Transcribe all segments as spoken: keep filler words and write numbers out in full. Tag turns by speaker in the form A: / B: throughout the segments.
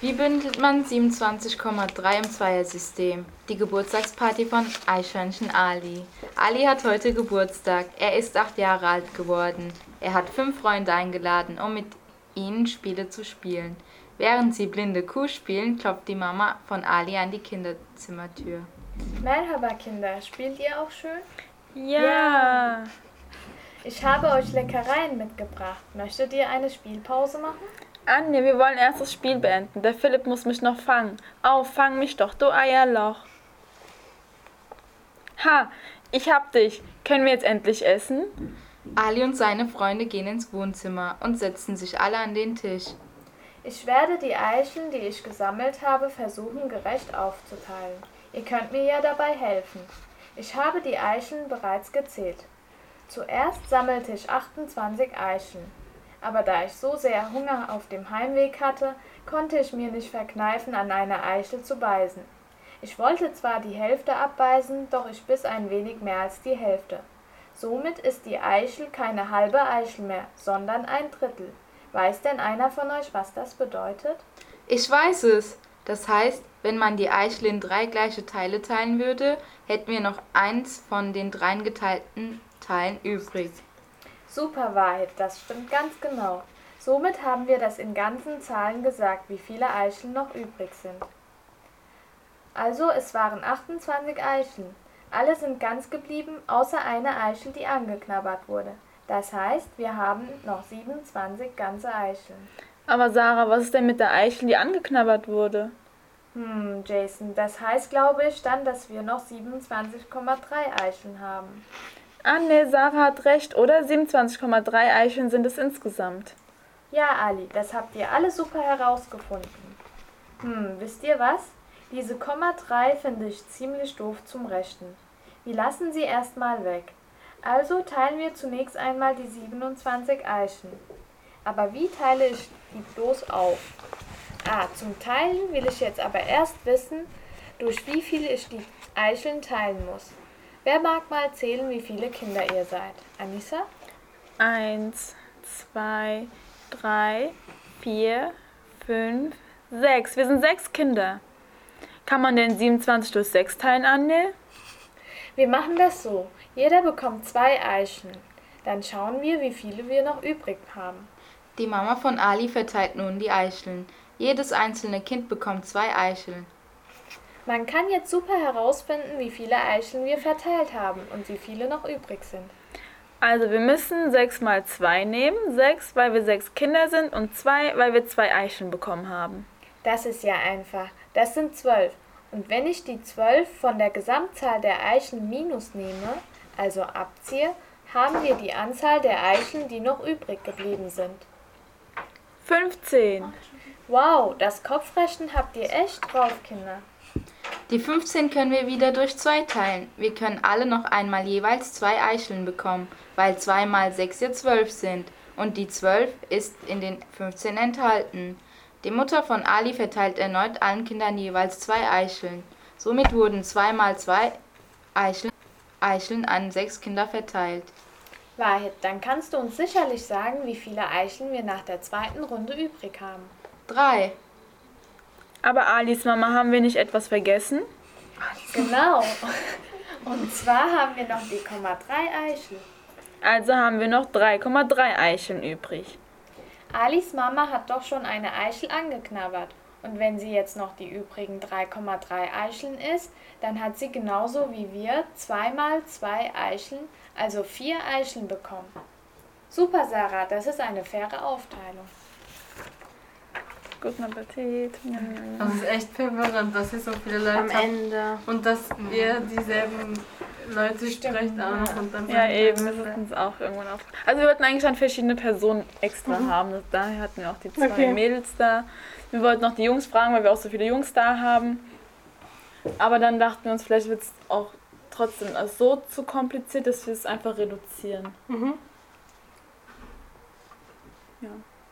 A: Wie bündelt man siebenundzwanzig Komma drei im Zweiersystem? Die Geburtstagsparty von Eichhörnchen Ali. Ali hat heute Geburtstag. Er ist acht Jahre alt geworden. Er hat fünf Freunde eingeladen, um mit ihnen Spiele zu spielen. Während sie blinde Kuh spielen, klopft die Mama von Ali an die Kinderzimmertür.
B: Merhaba Kinder, spielt ihr auch schön?
C: Ja. ja.
B: Ich habe euch Leckereien mitgebracht. Möchtet ihr eine Spielpause machen?
C: Anja, wir wollen erst das Spiel beenden. Der Philipp muss mich noch fangen. Auf, fang mich doch, du Eierloch. Ha, ich hab dich. Können wir jetzt endlich essen?
A: Ali und seine Freunde gehen ins Wohnzimmer und setzen sich alle an den Tisch.
B: Ich werde die Eicheln, die ich gesammelt habe, versuchen gerecht aufzuteilen. Ihr könnt mir ja dabei helfen. Ich habe die Eicheln bereits gezählt. Zuerst sammelte ich achtundzwanzig Eicheln. Aber da ich so sehr Hunger auf dem Heimweg hatte, konnte ich mir nicht verkneifen, an einer Eichel zu beißen. Ich wollte zwar die Hälfte abbeißen, doch ich biss ein wenig mehr als die Hälfte. Somit ist die Eichel keine halbe Eichel mehr, sondern ein Drittel. Weiß denn einer von euch, was das bedeutet?
A: Ich weiß es. Das heißt, wenn man die Eichel in drei gleiche Teile teilen würde, hätten wir noch eins von den drei geteilten Teilen übrig.
B: Super Wahrheit, das stimmt ganz genau. Somit haben wir das in ganzen Zahlen gesagt, wie viele Eicheln noch übrig sind. Also es waren achtundzwanzig Eicheln. Alle sind ganz geblieben, außer eine Eichel, die angeknabbert wurde. Das heißt, wir haben noch siebenundzwanzig ganze Eicheln.
C: Aber Sarah, was ist denn mit der Eichel, die angeknabbert wurde?
B: Hm, Jason, das heißt, glaube ich, dann, dass wir noch siebenundzwanzig Komma drei Eicheln haben.
C: Ah, ne, Sarah hat recht, oder? siebenundzwanzig Komma drei Eicheln sind es insgesamt.
B: Ja, Ali, das habt ihr alle super herausgefunden. Hm, wisst ihr was? Diese Komma drei finde ich ziemlich doof zum Rechnen. Wir lassen sie erstmal weg. Also teilen wir zunächst einmal die siebenundzwanzig Eicheln. Aber wie teile ich die bloß auf? Ah, zum Teilen will ich jetzt aber erst wissen, durch wie viele ich die Eicheln teilen muss. Wer mag mal zählen, wie viele Kinder ihr seid? Anissa?
C: Eins, zwei, drei, vier, fünf, sechs. Wir sind sechs Kinder. Kann man denn siebenundzwanzig durch sechs teilen, Anne?
B: Wir machen das so. Jeder bekommt zwei Eicheln. Dann schauen wir, wie viele wir noch übrig haben.
A: Die Mama von Ali verteilt nun die Eicheln. Jedes einzelne Kind bekommt zwei Eicheln.
B: Man kann jetzt super herausfinden, wie viele Eicheln wir verteilt haben und wie viele noch übrig sind.
C: Also wir müssen sechs mal zwei nehmen. sechs, weil wir sechs Kinder sind und zwei, weil wir zwei Eicheln bekommen haben.
B: Das ist ja einfach. Das sind zwölf. Und wenn ich die zwölf von der Gesamtzahl der Eicheln minus nehme, also abziehe, haben wir die Anzahl der Eicheln, die noch übrig geblieben sind.
C: fünfzehn.
B: Wow, das Kopfrechnen habt ihr echt drauf, Kinder.
A: Die fünfzehn können wir wieder durch zwei teilen. Wir können alle noch einmal jeweils zwei Eicheln bekommen, weil zwei mal sechs ja zwölf sind. Und die zwölf ist in den fünfzehn enthalten. Die Mutter von Ali verteilt erneut allen Kindern jeweils zwei Eicheln. Somit wurden zwei mal zwei Eicheln, Eicheln an sechs Kinder verteilt.
B: Wahrheit, dann kannst du uns sicherlich sagen, wie viele Eicheln wir nach der zweiten Runde übrig haben.
A: Drei.
C: Aber Alis Mama, haben wir nicht etwas vergessen?
B: Genau. Und zwar haben wir noch die Komma drei Eicheln.
C: Also haben wir noch drei Komma drei Eicheln übrig.
B: Alis Mama hat doch schon eine Eichel angeknabbert. Und wenn sie jetzt noch die übrigen drei Komma drei Eicheln isst, dann hat sie genauso wie wir zwei mal zwei Eicheln, also vier Eicheln bekommen. Super, Sarah, das ist eine faire Aufteilung.
C: Guten Appetit.
D: Das ist echt verwirrend, dass ihr so viele Leute
E: Am Ende.
D: und dass ihr dieselben Leute sprecht auch noch. Und dann
C: Ja, eben, das ist uns auch irgendwann auf. Also wir wollten eigentlich dann verschiedene Personen extra mhm. haben. Daher hatten wir auch die zwei okay. Mädels da. Wir wollten noch die Jungs fragen, weil wir auch so viele Jungs da haben. Aber dann dachten wir uns, vielleicht wird es auch trotzdem so zu kompliziert, dass wir es einfach reduzieren.
E: Mhm.
C: Ja.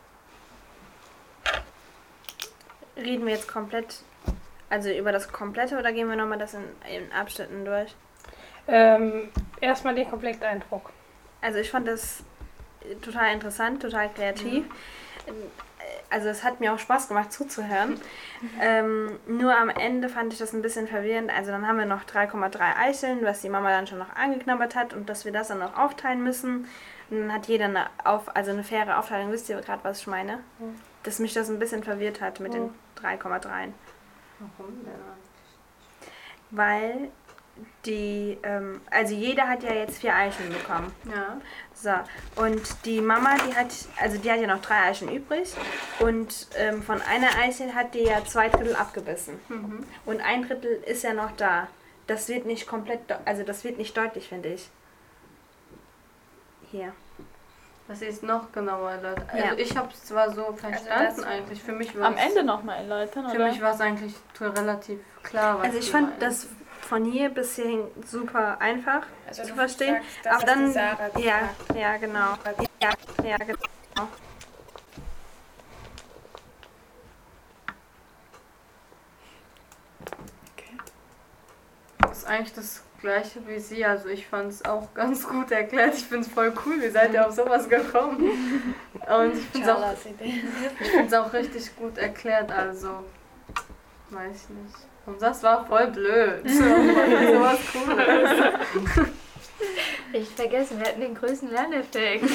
E: Reden wir jetzt komplett, also über das Komplette, oder gehen wir nochmal das in, in Abschnitten durch?
F: Ähm, erstmal den Kompletteindruck.
E: Also ich fand das total interessant, total kreativ. Mhm. also es hat mir auch Spaß gemacht zuzuhören. ähm, nur am Ende fand ich das ein bisschen verwirrend. Also dann haben wir noch drei Komma drei Eicheln, was die Mama dann schon noch angeknabbert hat und dass wir das dann noch aufteilen müssen. Und dann hat jeder eine, auf, also eine faire Aufteilung. Wisst ihr gerade, was ich meine? Mhm. Dass mich das ein bisschen verwirrt hat mit mhm. den drei Komma drei.
D: Warum denn?
E: Weil die, ähm, also jeder hat ja jetzt vier Eicheln bekommen.
D: Ja.
E: So, und die Mama, die hat, also die hat ja noch drei Eicheln übrig und ähm, von einer Eichel hat die ja zwei Drittel abgebissen. Mhm. Und ein Drittel ist ja noch da. Das wird nicht komplett, also das wird nicht deutlich, finde ich. Hier.
D: Das ist noch genauer erläutert. Also
E: ja.
D: ich habe es zwar so verstanden also eigentlich. Für mich
C: am Ende nochmal erläutern,
D: Für
C: oder?
D: mich war es eigentlich relativ klar, was
E: Also ich fand das von hier bis hierhin super einfach
B: also
E: zu verstehen.
B: Sagst, das
E: aber dann,
B: Sarah
E: ja, ja, genau. Ja, ja, genau.
C: Okay.
D: Das ist eigentlich das Gleiche wie sie. Also ich fand es auch ganz gut erklärt. Ich finde es voll cool. Wie seid ihr auf sowas gekommen? Und ich finde es auch, auch richtig gut erklärt. Also weiß ich nicht. Und das war voll blöd. So was Cooles.
A: Ich vergessen, wir hatten den größten Lerneffekt.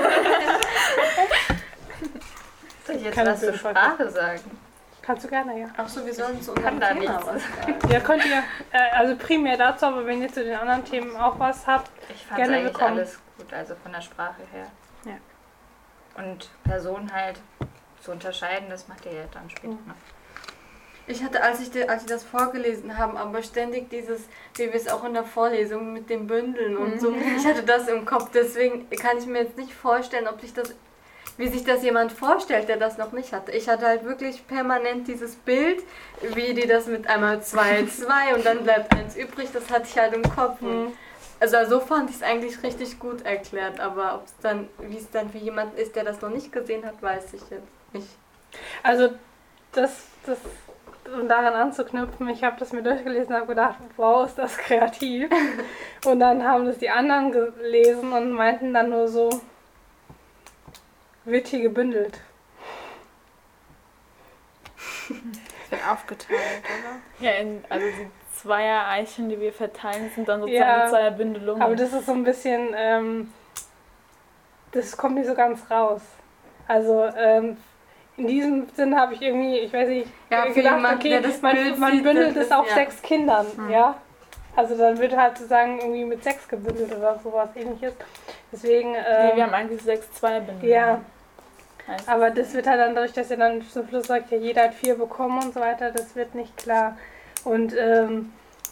A: Soll ich jetzt
F: Kann
A: was zur Sprache sagen?
F: Kannst du gerne, ja.
D: Ach so, wir sollen zu unserem
A: da
D: Thema
A: nichts.
D: was sagen.
F: Ja, könnt ihr, äh, also primär dazu, aber wenn ihr zu den anderen Themen auch was habt,
A: Ich fand
F: gerne
A: eigentlich
F: willkommen.
A: alles gut, also von der Sprache her.
E: Ja.
A: Und Personen halt zu unterscheiden, das macht ihr ja dann später noch.
D: Ich hatte, als ich, die, als ich das vorgelesen habe, aber ständig dieses, wie wir es auch in der Vorlesung mit den Bündeln und so, ich hatte das im Kopf, deswegen kann ich mir jetzt nicht vorstellen, ob sich das, wie sich das jemand vorstellt, der das noch nicht hatte. Ich hatte halt wirklich permanent dieses Bild, wie die das mit einmal zwei, zwei und dann bleibt eins übrig, das hatte ich halt im Kopf. Mhm. Also so fand ich es eigentlich richtig gut erklärt, aber ob es dann, wie es dann für jemanden ist, der das noch nicht gesehen hat, weiß ich jetzt nicht.
F: Also das, das um daran anzuknüpfen, ich habe das mir durchgelesen und habe gedacht, wow, ist das kreativ. Und dann haben das die anderen gelesen und meinten dann nur so, wird hier gebündelt.
E: Es wird aufgeteilt, oder?
C: Ja, in, also die Zweier-Eicheln, die wir verteilen, sind dann sozusagen
F: Ja,
C: die Zweierbündelungen.
F: Aber das ist so ein bisschen, ähm, das kommt nicht so ganz raus. Also ähm, in diesem Sinn habe ich irgendwie, ich weiß nicht,
D: ja, für
F: gedacht,
D: jemand,
F: okay,
D: der das
F: man,
D: Bild
F: man
D: sieht,
F: bündelt
D: das
F: es auf
D: ist, ja.
F: sechs Kindern,
D: Hm.
F: ja. Also dann wird halt sozusagen irgendwie mit sechs gebündelt oder sowas ähnliches. Deswegen. Ähm,
C: nee, wir haben eigentlich sechs Zweierbündelungen.
F: Ja.
C: Heißt
F: Aber das wird halt dann dadurch, dass ihr dann zum Schluss sagt, ja, jeder hat vier bekommen und so weiter, das wird nicht klar. Und ähm,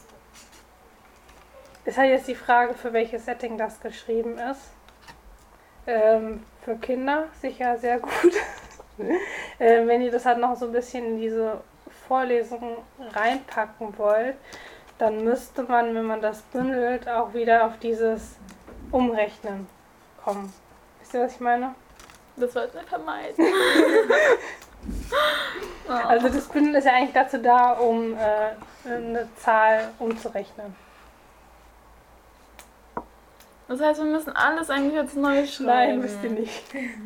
F: ist halt jetzt die Frage, für welches Setting das geschrieben ist. Ähm, für Kinder sicher sehr gut. äh, wenn ihr das halt noch so ein bisschen in diese Vorlesung reinpacken wollt, dann müsste man, wenn man das bündelt, auch wieder auf dieses Umrechnen kommen. Wisst ihr, was ich meine?
C: Das wollten wir vermeiden. Oh.
F: Also das Bündel ist ja eigentlich dazu da, um äh, eine Zahl umzurechnen.
C: Das heißt, wir müssen alles eigentlich jetzt neu schreiben.
F: Nein, müsst ihr nicht.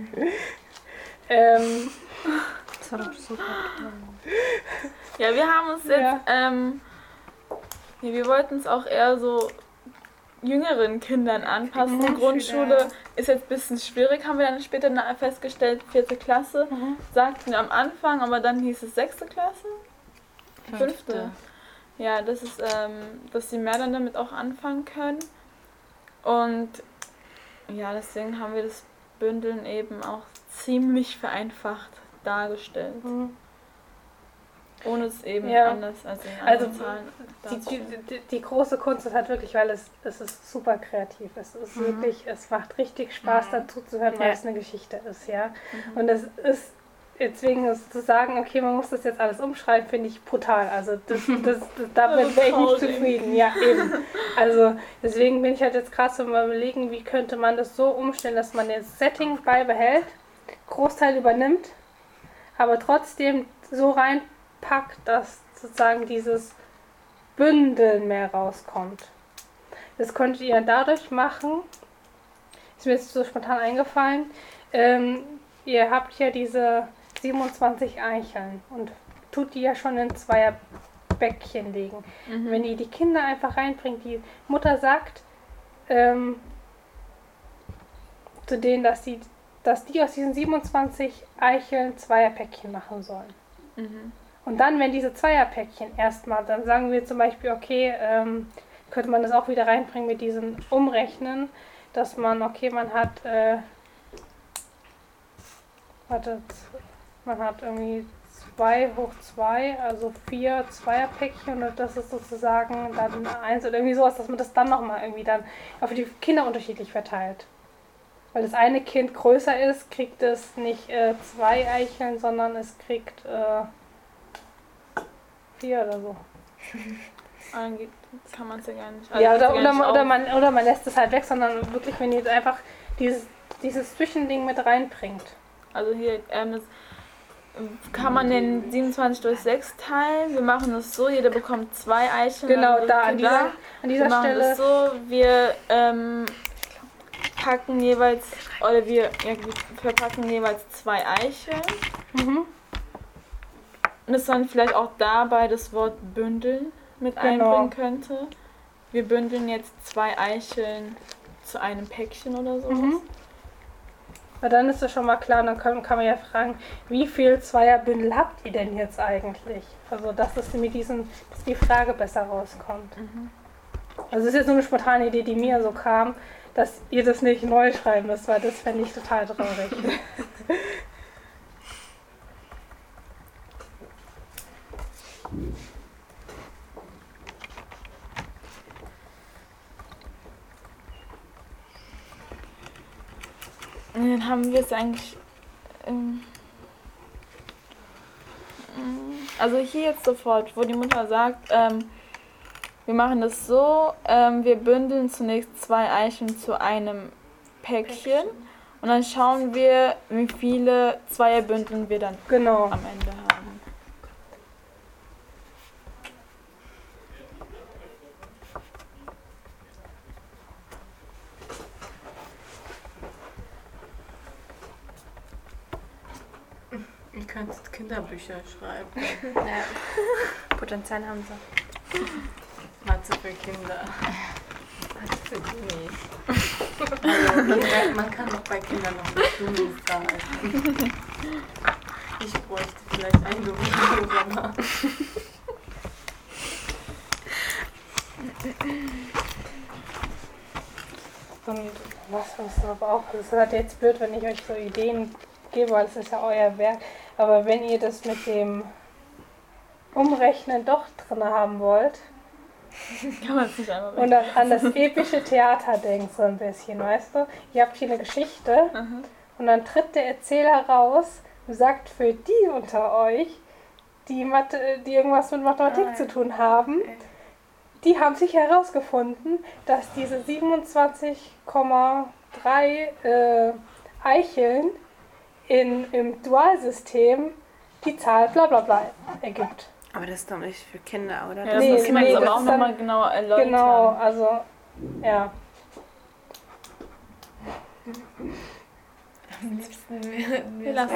F: ähm,
E: Das war doch super.
C: Ja, wir haben uns jetzt,
F: Ja.
C: ähm, nee, wir wollten es auch eher so jüngeren Kindern anpassen. Die Grundschule ist jetzt ein bisschen schwierig, haben wir dann später na- festgestellt, vierte Klasse.
F: Mhm.
C: Sagten wir am Anfang, aber dann hieß es sechste Klasse? Fünfte. Ja, das ist, ähm, dass die mehr dann damit auch anfangen können. Und ja, deswegen haben wir das Bündeln eben auch ziemlich vereinfacht dargestellt.
F: Mhm.
C: Ohne es eben
F: Ja.
C: anders als in
F: Also,
C: anderen Zahlen
F: Die, die,
C: darzustellen.
F: die, die große Kunst ist halt wirklich, weil es, es ist super kreativ. Es ist
C: Mhm.
F: wirklich, es macht richtig Spaß
A: Mhm.
F: dazu zu hören, weil
E: Ja.
F: es eine Geschichte ist, ja.
C: Mhm.
F: Und es ist, deswegen ist zu sagen, okay, man muss das jetzt alles umschreiben, finde ich brutal. Also das, das, das, damit wäre ich nicht zufrieden. Ja, eben. Also deswegen bin ich halt jetzt krass am Überlegen, wie könnte man das so umstellen, dass man das Setting beibehält, Großteil übernimmt, aber trotzdem so reinpackt, dass sozusagen dieses Bündeln mehr rauskommt. Das könntet ihr dadurch machen, ist mir jetzt so spontan eingefallen, ähm, ihr habt ja diese siebenundzwanzig Eicheln und tut die ja schon in Zweierbäckchen legen.
C: Mhm.
F: Wenn die die Kinder einfach reinbringt, die Mutter sagt ähm, zu denen, dass die, dass die aus diesen siebenundzwanzig Eicheln Zweierpäckchen machen sollen.
C: Mhm.
F: Und dann, wenn diese Zweierpäckchen erstmal, dann sagen wir zum Beispiel, okay, ähm, könnte man das auch wieder reinbringen mit diesen Umrechnen, dass man, okay, man hat, äh, wartet, man hat irgendwie zwei hoch zwei, also vier Zweierpäckchen und das ist sozusagen dann eins oder irgendwie sowas, dass man das dann nochmal irgendwie dann auf die Kinder unterschiedlich verteilt. Weil das eine Kind größer ist, kriegt es nicht äh, zwei Eicheln, sondern es kriegt äh, vier oder so.
C: Eigentlich kann man es ja gar nicht.
F: Ja,
C: also
F: oder,
C: ja
F: oder,
C: nicht
F: man, oder,
C: auf-
F: man, oder man lässt es halt weg, sondern wirklich, wenn ihr jetzt einfach dieses, dieses Zwischending mit reinbringt.
C: Also hier ähm, das, kann man den siebenundzwanzig durch sechs teilen. Wir machen es so, jeder bekommt zwei Eicheln.
F: Genau,
C: also
F: da an
C: Kinder.
F: dieser, an dieser
C: wir machen
F: Stelle.
C: es so, wir ähm, packen jeweils, oder wir, ja, wir verpacken jeweils zwei Eicheln.
F: Mhm.
C: Und es dann vielleicht auch dabei das Wort bündeln mit
F: Genau.
C: einbringen könnte. Wir bündeln jetzt zwei Eicheln zu einem Päckchen oder so.
F: Mhm. Weil dann ist es schon mal klar, dann kann, kann man ja fragen, wie viel Zweierbündel habt ihr denn jetzt eigentlich? Also dass es mit diesen, dass die Frage besser rauskommt.
C: Mhm.
F: Also es ist jetzt nur eine spontane Idee, die mir so kam, dass ihr das nicht neu schreiben müsst, weil das fände ich total traurig.
C: Und dann haben wir es eigentlich. Ähm, also hier jetzt sofort, wo die Mutter sagt, ähm, wir machen das so, ähm, wir bündeln zunächst zwei Eicheln zu einem Päckchen und dann schauen wir, wie viele Zweierbündeln wir dann
F: Genau.
C: am Ende haben.
D: Ihr könnt Kinderbücher schreiben.
E: Ja. Potenzial haben sie.
D: Mathe für Kinder. Mathe für Gummis. Also, man, man kann doch bei Kindern noch mit Gummis arbeiten. Ich bräuchte vielleicht ein Gummiprogramm.
F: Und was was aber auch, das ist halt jetzt blöd, wenn ich euch so Ideen gebe, weil es ist ja euer Werk. Aber wenn ihr das mit dem Umrechnen doch drin haben wollt
C: Kann man es nicht einmal
F: und an, an das epische Theater denkt so ein bisschen, weißt du? Ihr habt hier eine Geschichte
C: Mhm.
F: und dann tritt der Erzähler raus und sagt für die unter euch, die, Mathe, die irgendwas mit Mathematik
E: Ah, ja.
F: zu tun haben, die haben sich herausgefunden, dass diese siebenundzwanzig Komma drei äh, Eicheln in, im Dualsystem die Zahl bla bla bla ergibt.
E: Aber das ist doch nicht für Kinder, oder?
C: Ja, das
F: Nee,
C: muss man
F: nee,
C: jetzt aber
F: das
C: auch
F: ist dann-
C: nochmal genauer erläutern.
F: Genau, also ja.
B: Am liebsten wir,
C: Wir lassen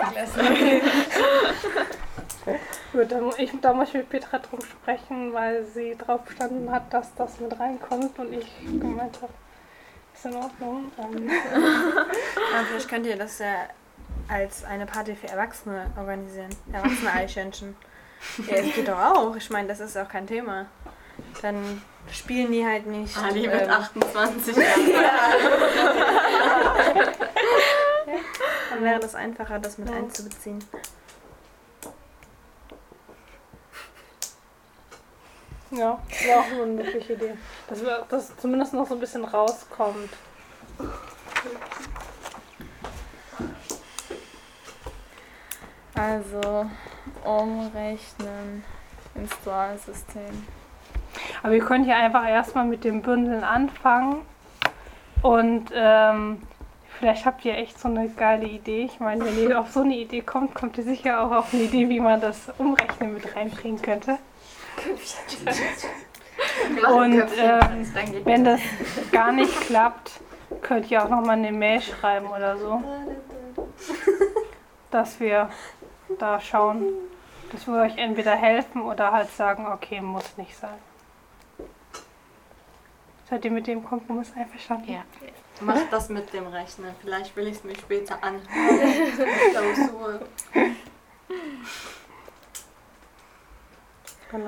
F: Gut, da, mu- ich, da muss ich mit Petra drum sprechen, weil sie drauf bestanden hat, dass das mit reinkommt und ich gemeint habe, ist in Ordnung. Ähm,
E: Aber vielleicht könnt ihr das ja als eine Party für Erwachsene organisieren. Erwachsene Eichhörnchen. Ja, das geht doch auch. Ich meine, das ist auch kein Thema. Dann spielen die halt nicht.
D: Ali mit
E: ähm,
D: achtundzwanzig Jahren.
E: Dann wäre das einfacher, das mit einzubeziehen.
F: ja, wäre auch nur eine mögliche Idee. Dass wir, dass zumindest noch so ein bisschen rauskommt.
C: Also umrechnen ins Dualsystem.
F: Aber wir können ja einfach erstmal mit dem Bündeln anfangen und ähm, vielleicht habt ihr echt so eine geile Idee. Ich meine, wenn ihr auf so eine Idee kommt, kommt ihr sicher auch auf eine Idee, wie man das Umrechnen mit reinbringen könnte. Und ähm, wenn das gar nicht klappt, könnt ihr auch nochmal eine Mail schreiben oder so, dass wir da schauen, dass wir euch entweder helfen oder halt sagen, okay, muss nicht sein. Seid ihr mit dem Kompromiss einverstanden?
A: Ja.
D: Mach das mit dem Rechner. Vielleicht will ich es mir später anhören. Klausur.
F: Genau.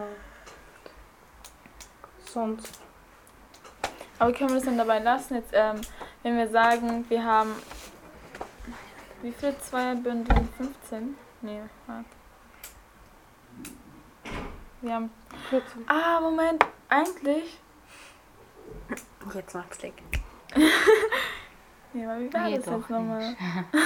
F: Sonst.
C: Aber können wir das dann dabei lassen? Jetzt, ähm, wenn wir sagen, wir haben. Wie viele Zweierbündel? fünfzehn? Nee, warte. Wir haben.
F: vierzehn.
C: Ah, Moment, eigentlich.
E: Jetzt macht's Klick.
C: Ja, aber wie war
A: Nee,
C: das
A: doch
C: jetzt nochmal?
A: nicht.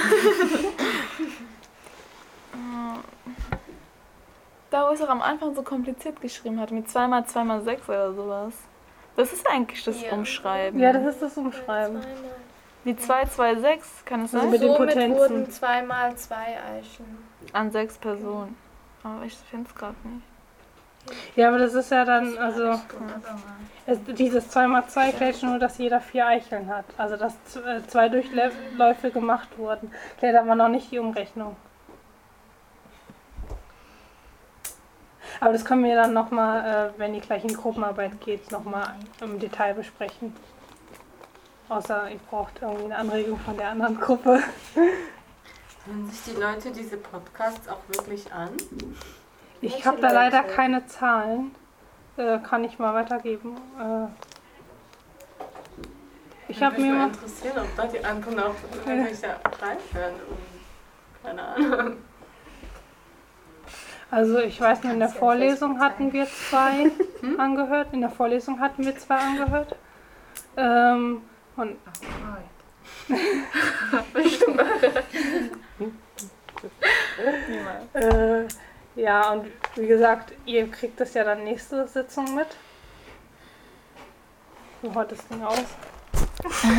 C: Da, wo ich es auch am Anfang so kompliziert geschrieben hatte, mit zwei mal zwei mal sechs oder sowas. Das ist eigentlich das
B: Ja.
C: Umschreiben.
F: Ja, das ist das Umschreiben.
C: Die zwei zwei sechs, kann es
F: Also
C: sein?
F: mit den
B: Somit
F: Potenzen.
B: wurden zweimal zwei Eicheln.
C: An sechs Personen. Aber ich finde es gerade nicht.
F: Ja, aber das ist ja dann, also es, dieses zwei mal zwei klärt nur, dass jeder vier Eicheln hat. Also dass z- äh, zwei Durchläufe gemacht wurden. Klärt aber noch nicht die Umrechnung. Aber das können wir dann nochmal, äh, wenn die gleich in Gruppenarbeit geht, nochmal im Detail besprechen. Außer ihr braucht irgendwie eine Anregung von der anderen Gruppe.
D: Hören sich die Leute diese Podcasts auch wirklich an?
F: Ich
B: Welche
F: habe da leider
B: Leute?
F: keine Zahlen. Äh, kann ich mal weitergeben. Äh, ich habe
D: Würde mich
F: mir
D: mal
F: mal...
D: interessieren, ob da die anderen auch irgendwelche reinhören. Keine Ahnung.
F: Also ich weiß nur, in der Vorlesung hatten wir zwei angehört. In der Vorlesung hatten wir zwei angehört. Ähm, und äh, ja, und wie gesagt, ihr kriegt das ja dann nächste Sitzung mit. So heute das Ding aus.